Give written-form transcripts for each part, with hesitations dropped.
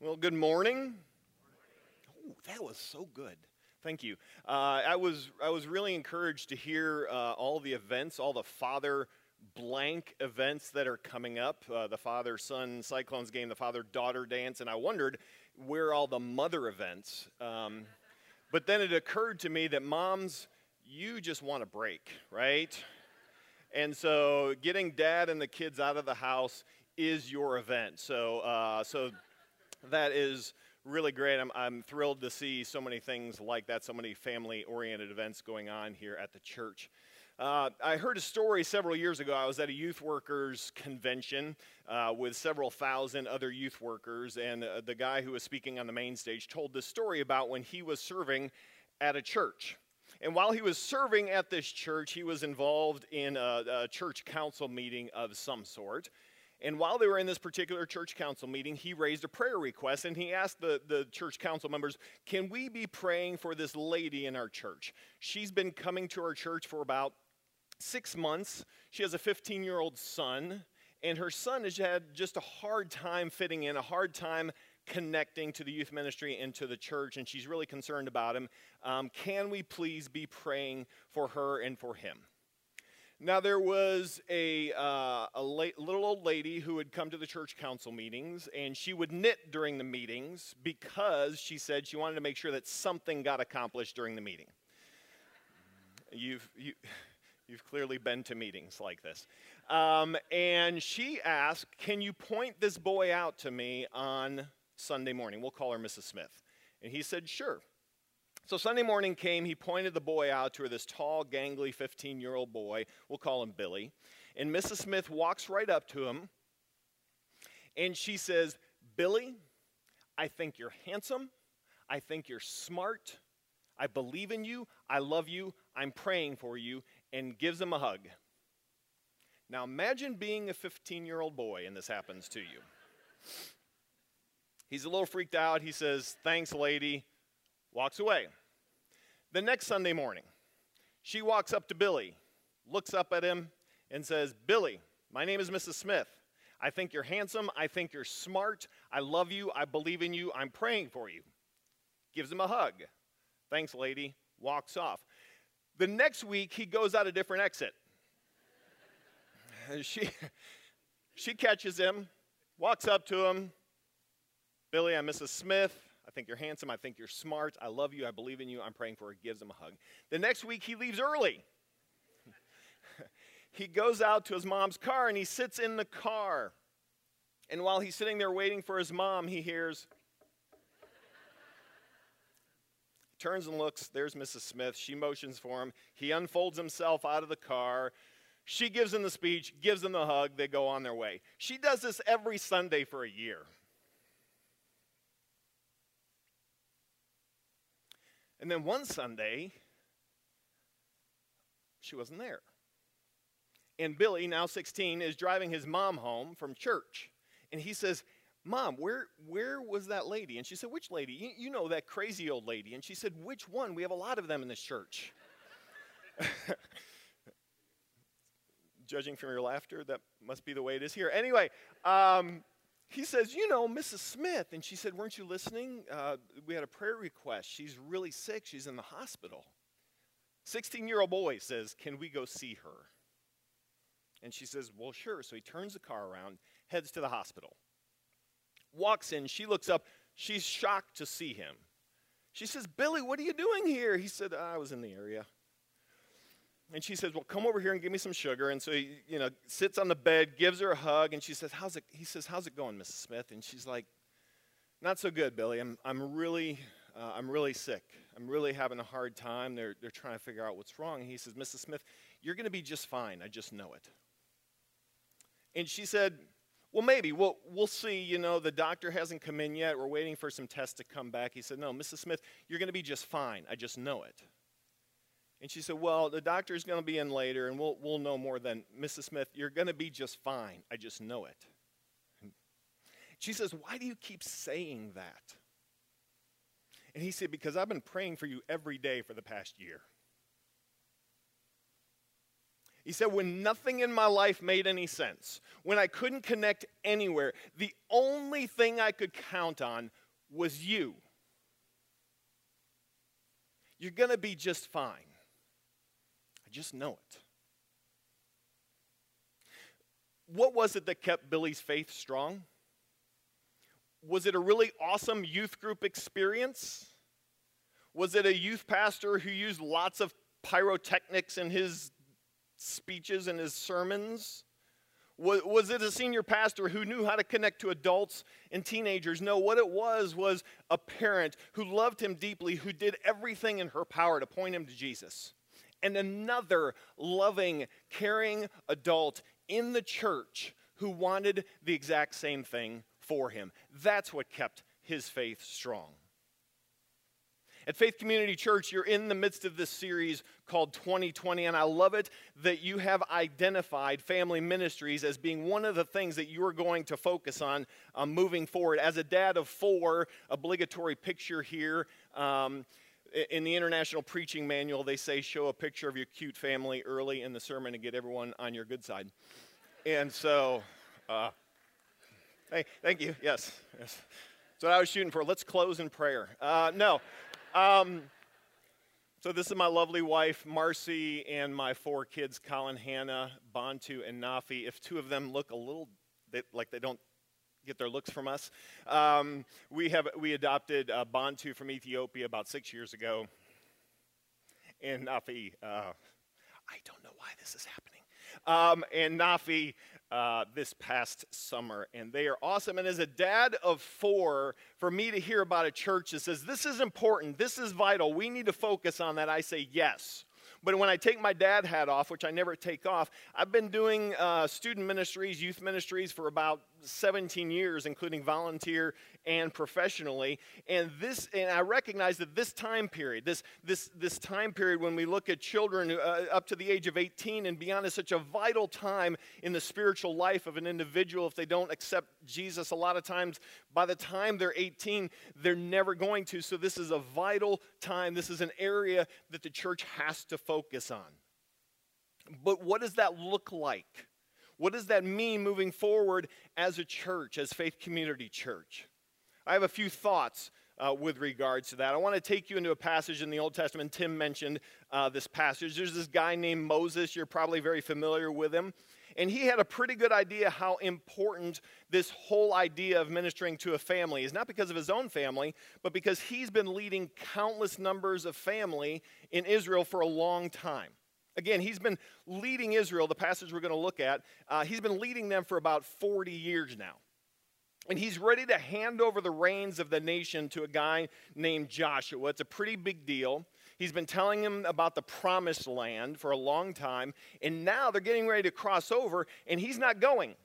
Well, good morning. Oh, that was so good. Thank you. I was really encouraged to hear all the events, all the father blank events that are coming up. The father-son Cyclones game, the father-daughter dance, and I wondered where all the mother events. But then it occurred to me that moms, you just want a break, right? And so getting dad and the kids out of the house is your event. So that is really great. I'm thrilled to see so many things like that, so many family-oriented events going on here at the church. I heard a story several years ago. I was at a youth workers convention with several thousand other youth workers, and the guy who was speaking on the main stage told this story about when he was serving at a church. And while he was serving at this church, he was involved in a church council meeting of some sort. And while they were in this particular church council meeting, he raised a prayer request, and he asked the church council members, can we be praying for this lady in our church? She's been coming to our church for about 6 months. She has a 15-year-old son, and her son has had just a hard time fitting in, a hard time connecting to the youth ministry and to the church, and she's really concerned about him. Can we please be praying for her and for him? Now, there was a little old lady who would come to the church council meetings, and she would knit during the meetings because she said she wanted to make sure that something got accomplished during the meeting. You've clearly been to meetings like this. And she asked, can you point this boy out to me on Sunday morning? We'll call her Mrs. Smith. And he said, sure. So Sunday morning came, he pointed the boy out to her, this tall, gangly 15-year-old boy. We'll call him Billy. And Mrs. Smith walks right up to him, and she says, Billy, I think you're handsome. I think you're smart. I believe in you. I love you. I'm praying for you, and gives him a hug. Now imagine being a 15-year-old boy, and this happens to you. He's a little freaked out. He says, thanks, lady. Walks away. The next Sunday morning, she walks up to Billy, looks up at him, and says, Billy, my name is Mrs. Smith. I think you're handsome. I think you're smart. I love you. I believe in you. I'm praying for you. Gives him a hug. Thanks, lady. Walks off. The next week, he goes out a different exit. She catches him, walks up to him. Billy, I'm Mrs. Smith. I think you're handsome. I think you're smart. I love you. I believe in you. I'm praying for her. Gives him a hug. The next week, he leaves early. He goes out to his mom's car, and he sits in the car. And while he's sitting there waiting for his mom, he hears, turns and looks. There's Mrs. Smith. She motions for him. He unfolds himself out of the car. She gives him the speech, gives him the hug. They go on their way. She does this every Sunday for a year. And then one Sunday, she wasn't there. And Billy, now 16, is driving his mom home from church. And he says, Mom, where was that lady? And she said, which lady? You know, that crazy old lady. And she said, which one? We have a lot of them in this church. Judging from your laughter, that must be the way it is here. Anyway, he says, you know, Mrs. Smith. And she said, weren't you listening? We had a prayer request. She's really sick. She's in the hospital. 16-year-old boy says, can we go see her? And she says, well, sure. So he turns the car around, heads to the hospital. Walks in. She looks up. She's shocked to see him. She says, Billy, what are you doing here? He said, I was in the area. And she says, well, come over here and give me some sugar. And so he, sits on the bed, gives her a hug, and she says, he says, how's it going, Mrs. Smith? And she's like, not so good, Billy. I'm really sick. I'm really having a hard time. They're trying to figure out what's wrong. And he says, Mrs. Smith, you're going to be just fine. I just know it. And she said, well, maybe. We'll see. The doctor hasn't come in yet. We're waiting for some tests to come back. He said, no, Mrs. Smith, you're going to be just fine. I just know it. And she said, well, the doctor's going to be in later, and we'll know more then. Mrs. Smith, you're going to be just fine. I just know it. She says, why do you keep saying that? And he said, because I've been praying for you every day for the past year. He said, when nothing in my life made any sense, when I couldn't connect anywhere, the only thing I could count on was you. You're going to be just fine. I just know it. What was it that kept Billy's faith strong? Was it a really awesome youth group experience? Was it a youth pastor who used lots of pyrotechnics in his speeches and his sermons? Was it a senior pastor who knew how to connect to adults and teenagers? No, what it was a parent who loved him deeply, who did everything in her power to point him to Jesus. And another loving, caring adult in the church who wanted the exact same thing for him. That's what kept his faith strong. At Faith Community Church, you're in the midst of this series called 2020, and I love it that you have identified family ministries as being one of the things that you are going to focus on moving forward. As a dad of 4, obligatory picture here. In the International Preaching Manual, they say show a picture of your cute family early in the sermon to get everyone on your good side. And so, hey, thank you. Yes. That's what I was shooting for. Let's close in prayer. So this is my lovely wife, Marcy, and my 4 kids, Colin, Hannah, Bantu, and Nafi. If 2 of them look a little like they don't get their looks from us, we adopted Bantu from Ethiopia about 6 years ago. And Nafi, I don't know why this is happening. And Nafi this past summer, and they are awesome. And as a dad of 4, for me to hear about a church that says, this is important, this is vital, we need to focus on that, I say yes. But when I take my dad hat off, which I never take off, I've been doing student ministries, youth ministries for about 17 years, including volunteer and professionally. And I recognize that this time period, this time period when we look at children up to the age of 18 and beyond, is such a vital time in the spiritual life of an individual. If they don't accept Jesus, a lot of times by the time they're 18, they're never going to. So this is a vital time. This is an area that the church has to focus on. But what does that look like? What does that mean moving forward as a church, as Faith Community Church? I have a few thoughts with regards to that. I want to take you into a passage in the Old Testament. Tim mentioned this passage. There's this guy named Moses. You're probably very familiar with him. And he had a pretty good idea how important this whole idea of ministering to a family is, not because of his own family, but because he's been leading countless numbers of family in Israel for a long time. Again, he's been leading Israel, the passage we're going to look at, he's been leading them for about 40 years now. And he's ready to hand over the reins of the nation to a guy named Joshua. It's a pretty big deal. He's been telling him about the promised land for a long time, and now they're getting ready to cross over, and he's not going.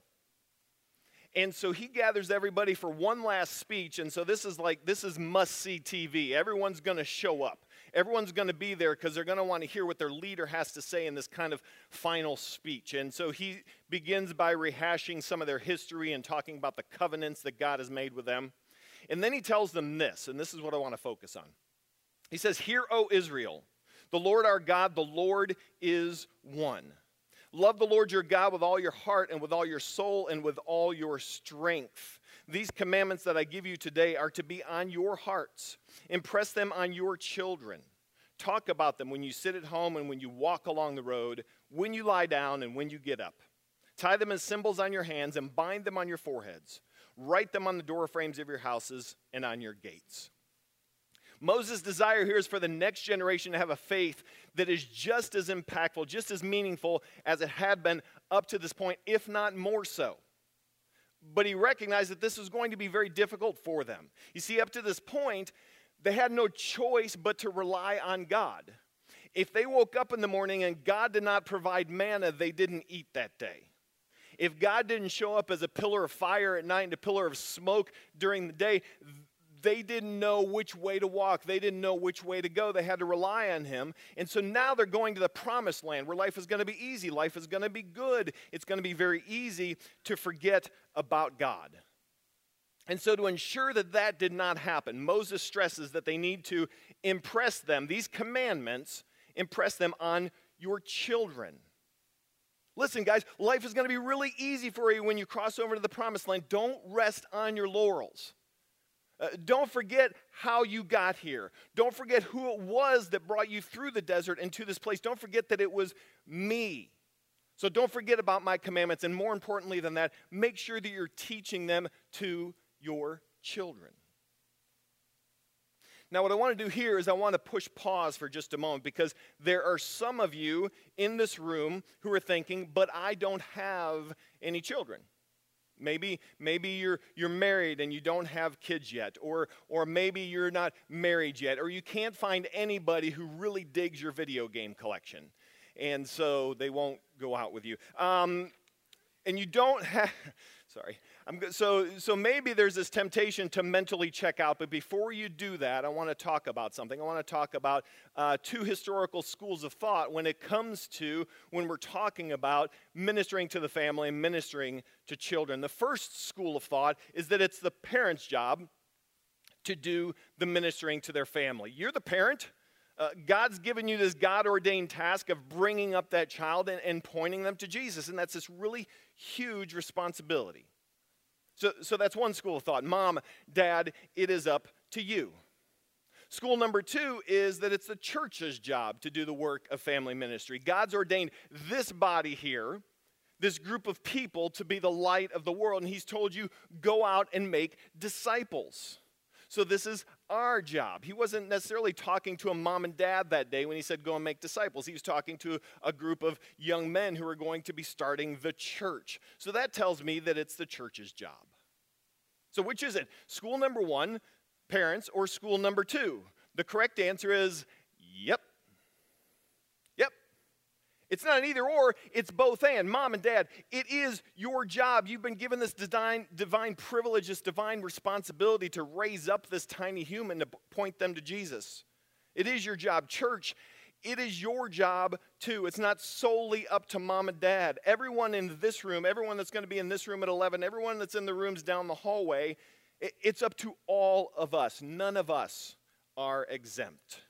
And so he gathers everybody for one last speech, and so this is must-see TV. Everyone's going to show up. Everyone's going to be there because they're going to want to hear what their leader has to say in this kind of final speech. And so he begins by rehashing some of their history and talking about the covenants that God has made with them. And then he tells them this, and this is what I want to focus on. He says, "Hear, O Israel, the Lord our God, the Lord is one. Love the Lord your God with all your heart and with all your soul and with all your strength. These commandments that I give you today are to be on your hearts. Impress them on your children. Talk about them when you sit at home and when you walk along the road, when you lie down and when you get up. Tie them as symbols on your hands and bind them on your foreheads. Write them on the door frames of your houses and on your gates." Moses' desire here is for the next generation to have a faith that is just as impactful, just as meaningful as it had been up to this point, if not more so. But he recognized that this was going to be very difficult for them. You see, up to this point, they had no choice but to rely on God. If they woke up in the morning and God did not provide manna, they didn't eat that day. If God didn't show up as a pillar of fire at night and a pillar of smoke during the day, they didn't know which way to walk. They didn't know which way to go. They had to rely on him. And so now they're going to the promised land where life is going to be easy. Life is going to be good. It's going to be very easy to forget about God. And so to ensure that that did not happen, Moses stresses that they need to impress them, these commandments, impress them on your children. Listen, guys, life is going to be really easy for you when you cross over to the promised land. Don't rest on your laurels. Don't forget how you got here. Don't forget who it was that brought you through the desert and to this place. Don't forget that it was me. So don't forget about my commandments. And more importantly than that, make sure that you're teaching them to your children. Now, what I want to do here is I want to push pause for just a moment, because there are some of you in this room who are thinking, but I don't have any children. Maybe you're married and you don't have kids yet, or maybe you're not married yet, or you can't find anybody who really digs your video game collection, and so they won't go out with you. And you don't have, sorry. So maybe there's this temptation to mentally check out, but before you do that, I want to talk about something. I want to talk about two historical schools of thought when it comes to when we're talking about ministering to the family and ministering to children. The first school of thought is that it's the parent's job to do the ministering to their family. You're the parent. God's given you this God-ordained task of bringing up that child and pointing them to Jesus, and that's this really huge responsibility. So that's one school of thought. Mom, Dad, it is up to you. School number two is that it's the church's job to do the work of family ministry. God's ordained this body here, this group of people, to be the light of the world, and he's told you, go out and make disciples. So this is our job. He wasn't necessarily talking to a mom and dad that day when he said, go and make disciples. He was talking to a group of young men who are going to be starting the church. So that tells me that it's the church's job. So which is it? School number one, parents, or school number two? The correct answer is yep. Yep. It's not an either or, it's both and. Mom and dad, it is your job. You've been given this divine privilege, this divine responsibility to raise up this tiny human to point them to Jesus. It is your job. Church, it is your job too. It's not solely up to mom and dad. Everyone in this room, everyone that's going to be in this room at 11, everyone that's in the rooms down the hallway, it's up to all of us. None of us are exempt.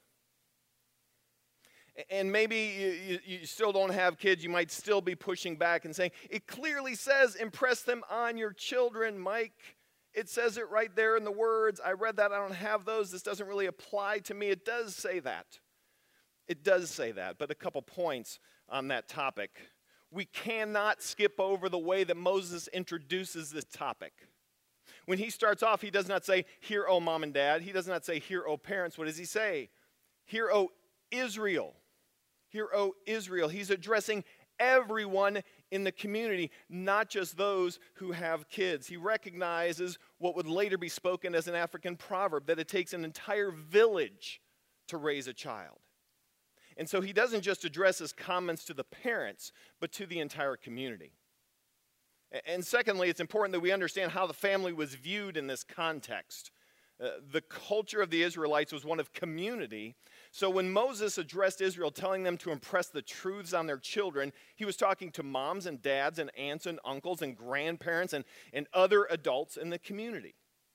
And maybe you still don't have kids. You might still be pushing back and saying, it clearly says impress them on your children, Mike. It says it right there in the words. I read that. I don't have those. This doesn't really apply to me. It does say that. It does say that. But a couple points on that topic. We cannot skip over the way that Moses introduces this topic. When he starts off, he does not say, hear, O mom and dad. He does not say, hear, O parents. What does he say? Hear, O Israel. Hear, O Israel. He's addressing everyone in the community, not just those who have kids. He recognizes what would later be spoken as an African proverb, that it takes an entire village to raise a child. And so he doesn't just address his comments to the parents, but to the entire community. And secondly, it's important that we understand how the family was viewed in this context. The culture of the Israelites was one of community. So when Moses addressed Israel, telling them to impress the truths on their children, he was talking to moms and dads and aunts and uncles and grandparents and other adults in the community.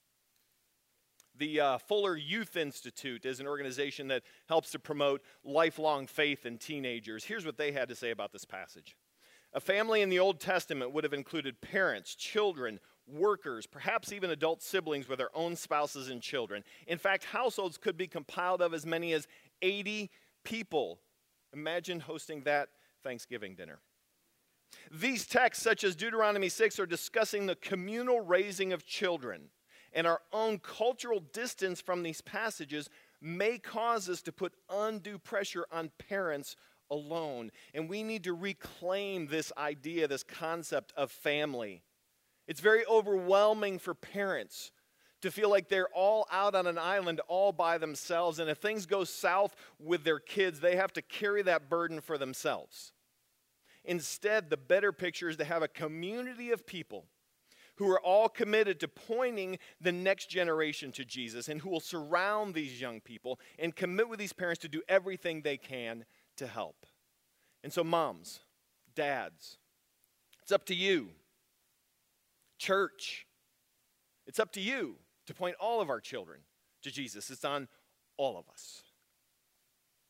The Fuller Youth Institute is an organization that helps to promote lifelong faith in teenagers. Here's what they had to say about this passage. A family in the Old Testament would have included parents, children, workers, perhaps even adult siblings with their own spouses and children. In fact, households could be compiled of as many as 80 people. Imagine hosting that Thanksgiving dinner. These texts, such as Deuteronomy 6, are discussing the communal raising of children. And our own cultural distance from these passages may cause us to put undue pressure on parents alone. And we need to reclaim this idea, this concept of family. It's very overwhelming for parents to feel like they're all out on an island all by themselves. And if things go south with their kids, they have to carry that burden for themselves. Instead, the better picture is to have a community of people who are all committed to pointing the next generation to Jesus and who will surround these young people and commit with these parents to do everything they can to help. And so moms, dads, it's up to you. Church, it's up to you to point all of our children to Jesus. It's on all of us.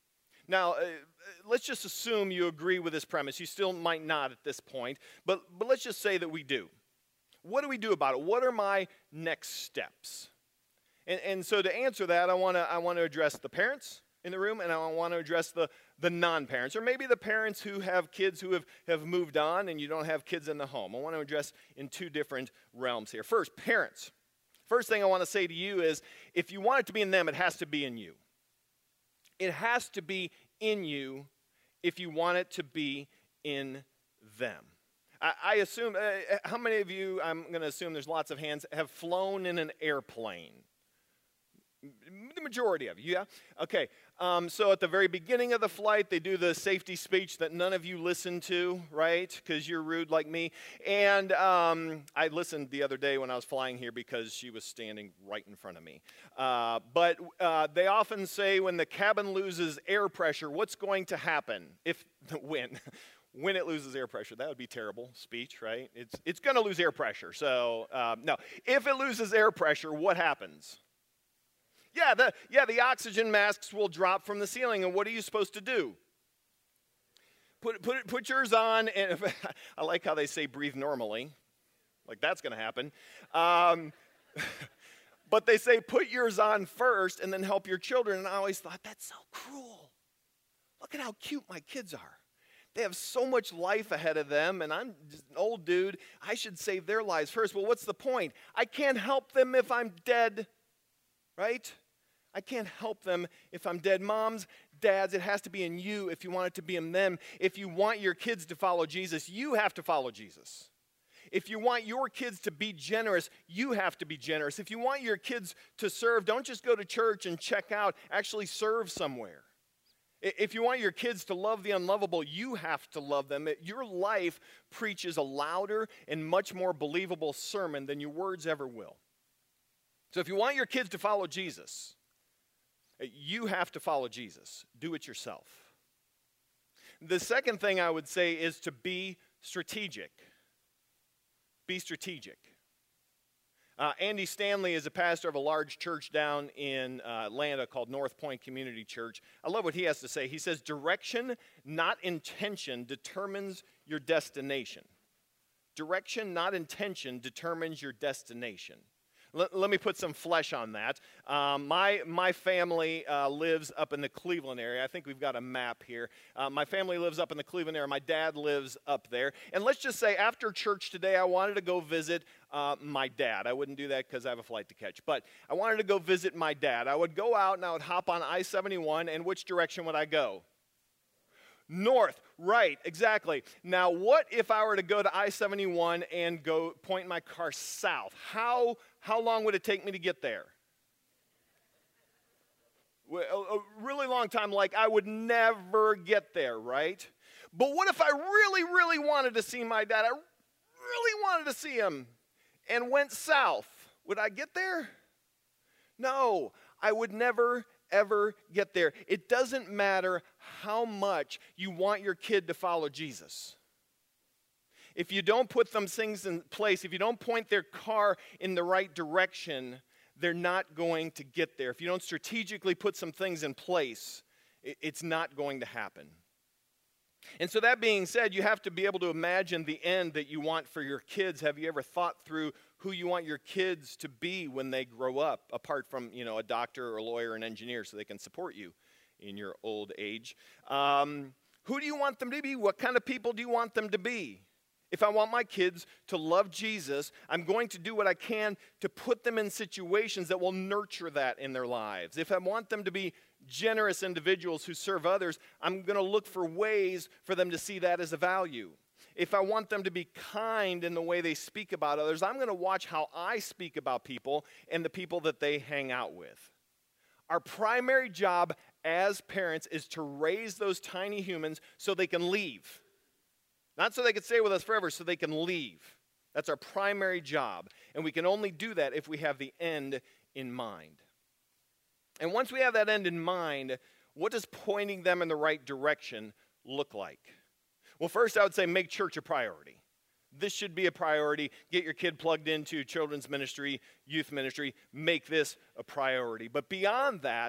Now, let's just assume you agree with this premise. You still might not at this point, but let's just say that we do. What do we do about it? What are my next steps? And so to answer that, I want to address the parents in the room, and I want to address the non-parents, or maybe the parents who have kids who have moved on and you don't have kids in the home. I want to address in two different realms here. First, parents. First thing I want to say to you is, if you want it to be in them, it has to be in you. It has to be in you if you want it to be in them. I assume, how many of you, I'm going to assume there's lots of hands, have flown in an airplane? The majority of you, yeah? Okay, so at the very beginning of the flight, they do the safety speech that none of you listen to, right? Because you're rude like me. And I listened the other day when I was flying here because she was standing right in front of me. But they often say when the cabin loses air pressure, what's going to happen? When it loses air pressure. That would be terrible speech, right? It's going to lose air pressure. So, no. If it loses air pressure, what happens? The oxygen masks will drop from the ceiling, and what are you supposed to do? Put yours on, and I like how they say breathe normally, like that's going to happen. But they say put yours on first, and then help your children, and I always thought, that's so cruel. Look at how cute my kids are. They have so much life ahead of them, and I'm just an old dude. I should save their lives first. Well, what's the point? I can't help them if I'm dead, right? I can't help them if I'm dead. Moms, dads, it has to be in you if you want it to be in them. If you want your kids to follow Jesus, you have to follow Jesus. If you want your kids to be generous, you have to be generous. If you want your kids to serve, don't just go to church and check out. Actually serve somewhere. If you want your kids to love the unlovable, you have to love them. Your life preaches a louder and much more believable sermon than your words ever will. So if you want your kids to follow Jesus, you have to follow Jesus. Do it yourself. The second thing I would say is to be strategic. Be strategic. Andy Stanley is a pastor of a large church down in Atlanta called North Point Community Church. I love what he has to say. He says, direction, not intention, determines your destination. Direction, not intention, determines your destination. Let me put some flesh on that. My family lives up in the Cleveland area. I think we've got a map here. My family lives up in the Cleveland area. My dad lives up there. And let's just say after church today, I wanted to go visit my dad. I wouldn't do that because I have a flight to catch. But I wanted to go visit my dad. I would go out and I would hop on I-71. And which direction would I go? North, right, exactly. Now, what if I were to go to I-71 and go point my car south? How long would it take me to get there? A really long time, like I would never get there, right? But what if I really, really wanted to see my dad? I really wanted to see him and went south. Would I get there? No, I would never ever get there. It doesn't matter how much you want your kid to follow Jesus. If you don't put them things in place, if you don't point their car in the right direction, they're not going to get there. If you don't strategically put some things in place, it's not going to happen. And so that being said, you have to be able to imagine the end that you want for your kids. Have you ever thought through who you want your kids to be when they grow up, apart from, a doctor or a lawyer or an engineer so they can support you in your old age? Who do you want them to be? What kind of people do you want them to be? If I want my kids to love Jesus, I'm going to do what I can to put them in situations that will nurture that in their lives. If I want them to be generous individuals who serve others, I'm going to look for ways for them to see that as a value. If I want them to be kind in the way they speak about others, I'm going to watch how I speak about people and the people that they hang out with. Our primary job as parents is to raise those tiny humans so they can leave. Not so they can stay with us forever, so they can leave. That's our primary job. And we can only do that if we have the end in mind. And once we have that end in mind, what does pointing them in the right direction look like? Well, first I would say make church a priority. This should be a priority. Get your kid plugged into children's ministry, youth ministry. Make this a priority. But beyond that,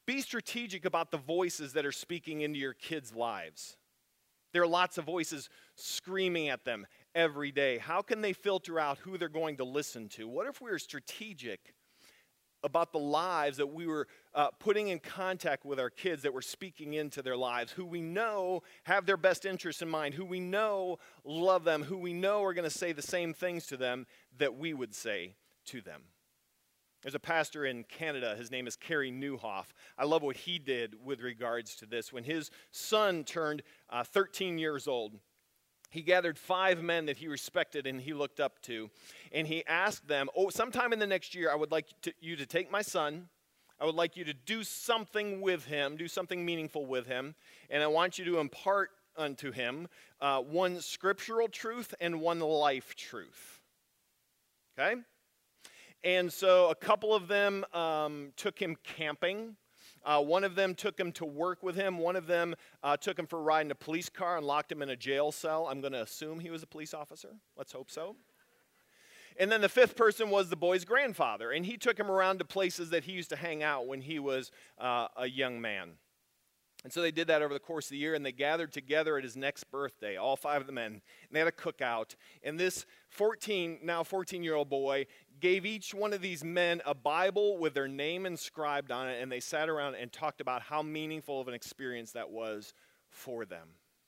Be strategic about the voices that are speaking into your kids' lives. There are lots of voices screaming at them every day. How can they filter out who they're going to listen to? What if we were strategic about the lives that we were putting in contact with our kids, that we're speaking into their lives, who we know have their best interests in mind, who we know love them, who we know are going to say the same things to them that we would say to them? There's a pastor in Canada. His name is Kerry Newhoff. I love what he did with regards to this. When his son turned 13 years old, he gathered 5 men that he respected and he looked up to, and he asked them, sometime in the next year, I would like you to take my son. I would like you to do something with him, do something meaningful with him, and I want you to impart unto him one scriptural truth and one life truth. Okay? And so a couple of them took him camping. One of them took him to work with him. One of them took him for a ride in a police car and locked him in a jail cell. I'm going to assume he was a police officer. Let's hope so. And then the 5th person was the boy's grandfather, and he took him around to places that he used to hang out when he was a young man. And so they did that over the course of the year, and they gathered together at his next birthday, all 5 of the men, and they had a cookout. And this 14-year-old boy gave each one of these men a Bible with their name inscribed on it, and they sat around and talked about how meaningful of an experience that was for them.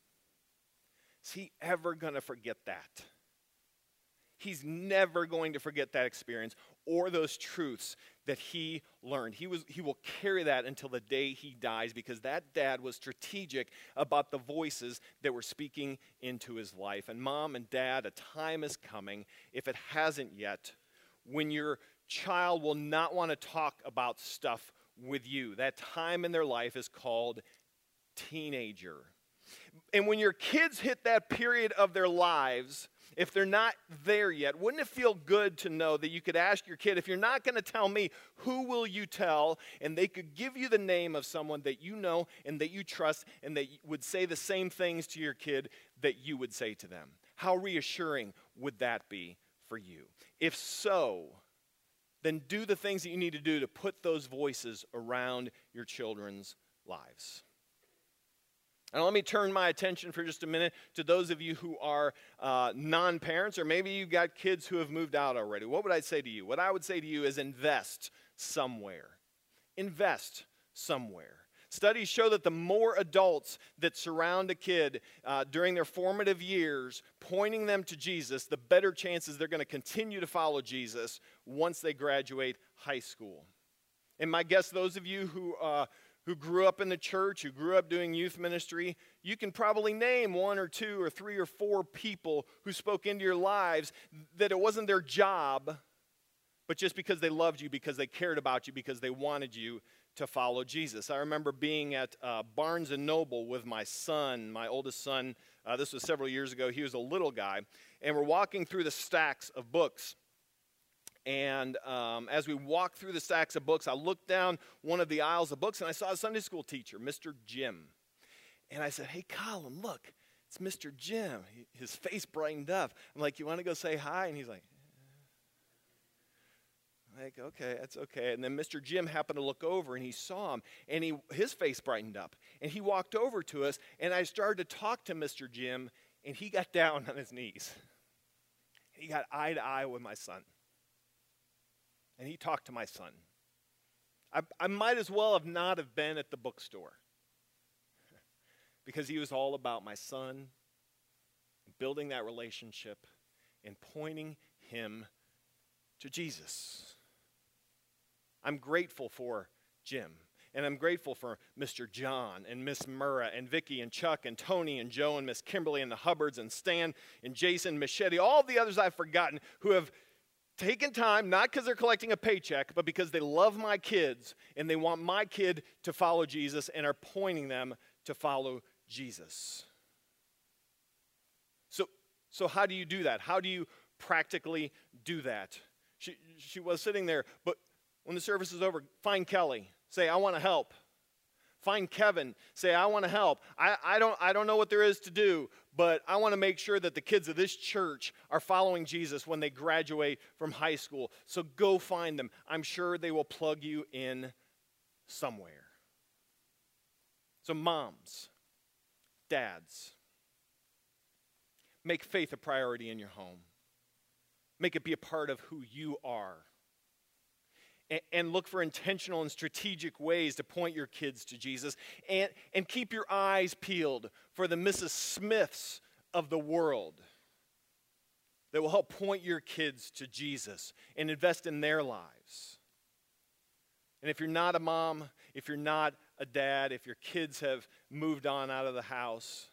Is he ever going to forget that? He's never going to forget that experience or those truths that he learned. He will carry that until the day he dies, because that dad was strategic about the voices that were speaking into his life. And mom and dad, a time is coming, if it hasn't yet, when your child will not want to talk about stuff with you. That time in their life is called teenager. And when your kids hit that period of their lives, if they're not there yet, wouldn't it feel good to know that you could ask your kid, if you're not going to tell me, who will you tell? And they could give you the name of someone that you know and that you trust and that would say the same things to your kid that you would say to them. How reassuring would that be for you? If so, then do the things that you need to do to put those voices around your children's lives. And let me turn my attention for just a minute to those of you who are non-parents, or maybe you've got kids who have moved out already. What would I say to you? What I would say to you is invest somewhere. Invest somewhere. Studies show that the more adults that surround a kid during their formative years, pointing them to Jesus, the better chances they're going to continue to follow Jesus once they graduate high school. And my guess, those of you who grew up in the church, who grew up doing youth ministry, you can probably name 1 or 2 or 3 or 4 people who spoke into your lives that it wasn't their job, but just because they loved you, because they cared about you, because they wanted you to follow Jesus. I remember being at Barnes & Noble with my son, my oldest son. This was several years ago. He was a little guy. And we're walking through the stacks of books. And as we walked through the stacks of books, I looked down one of the aisles of books, and I saw a Sunday school teacher, Mr. Jim. And I said, "Hey, Colin, look, it's Mr. Jim." His face brightened up. I'm like, "You want to go say hi?" And he's like, "Okay, that's okay." And then Mr. Jim happened to look over, and he saw him, and his face brightened up. And he walked over to us, and I started to talk to Mr. Jim, and he got down on his knees. He got eye to eye with my son. And he talked to my son. I might as well have not have been at the bookstore, because he was all about my son, building that relationship, and pointing him to Jesus. I'm grateful for Jim, and I'm grateful for Mr. John and Miss Murrah and Vicky and Chuck and Tony and Joe and Miss Kimberly and the Hubbards and Stan and Jason, Machete, all the others I've forgotten who have taken time, not because they're collecting a paycheck, but because they love my kids and they want my kid to follow Jesus and are pointing them to follow Jesus. So how do you do that? How do you practically do that? She was sitting there, but when the service is over, find Kelly. Say, "I want to help." Find Kevin. Say, "I want to help. I don't know what there is to do, but I want to make sure that the kids of this church are following Jesus when they graduate from high school." So go find them. I'm sure they will plug you in somewhere. So moms, dads, make faith a priority in your home. Make it be a part of who you are. And look for intentional and strategic ways to point your kids to Jesus. And keep your eyes peeled for the Mrs. Smiths of the world that will help point your kids to Jesus and invest in their lives. And if you're not a mom, if you're not a dad, if your kids have moved on out of the house,